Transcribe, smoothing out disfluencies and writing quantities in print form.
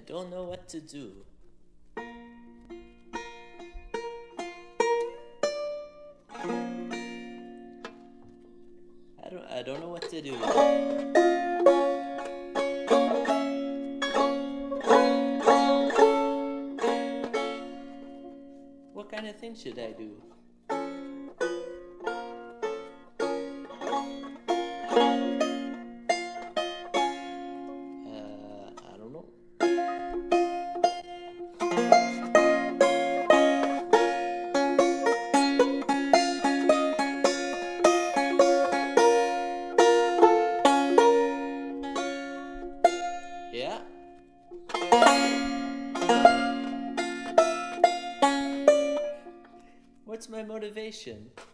don't know what to do. I don't know what to do. What kind of thing should I do? I don't know. Yeah. What's my motivation?